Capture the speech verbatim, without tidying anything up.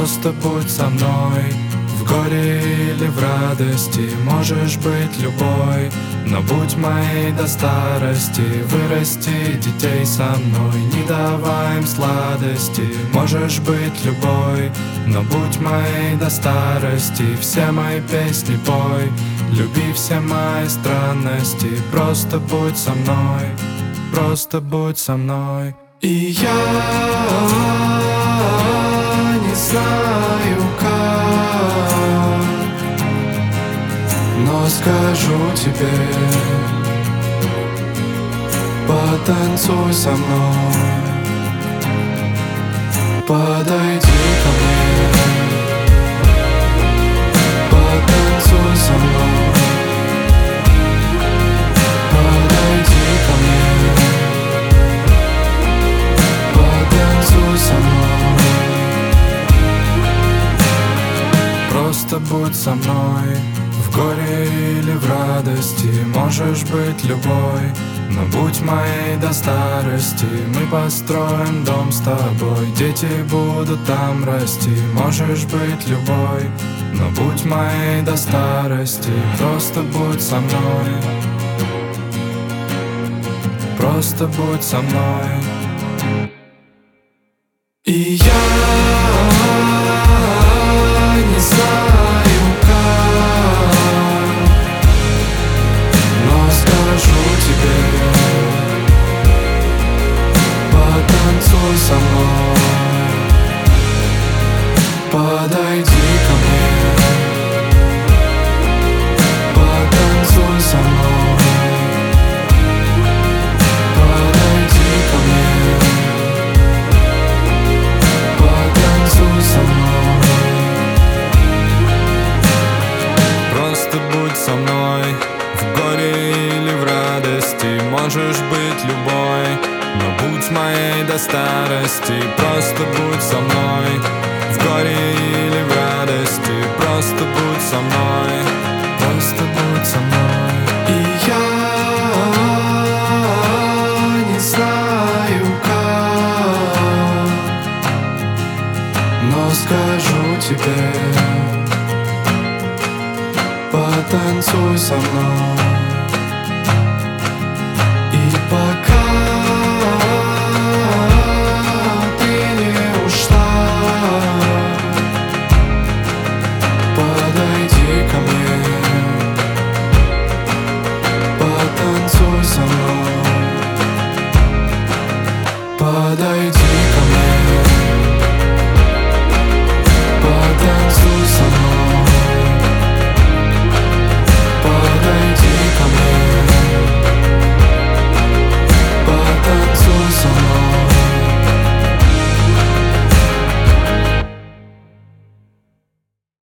Просто будь со мной. В горе или в радости можешь быть любой, но будь моей до старости. Вырасти детей со мной, не давай им сладости. Можешь быть любой, но будь моей до старости. Все мои песни пой, люби все мои странности. Просто будь со мной, просто будь со мной. И я не знаю как, но скажу тебе: потанцуй со мной, подойди ко мне, потанцуй со мной, подойди ко мне, потанцуй со мной. Просто будь со мной. В горе или в радости можешь быть любой, но будь моей до старости. Мы построим дом с тобой, дети будут там расти. Можешь быть любой, но будь моей до старости. Просто будь со мной, просто будь со мной. И я не знаю как, но скажу тебе: потанцуй со мной, подойди ко мне, потанцуй со мной, подойди ко мне, потанцуй со мной. Просто будь со мной. В горе или в радости можешь быть любой, но будь моей до старости. Просто будь со мной. В горе или в радости просто будь со мной, просто будь со мной. И я не знаю как, но скажу тебе: потанцуй со мной. И пока ты не ушла, подойди ко мне,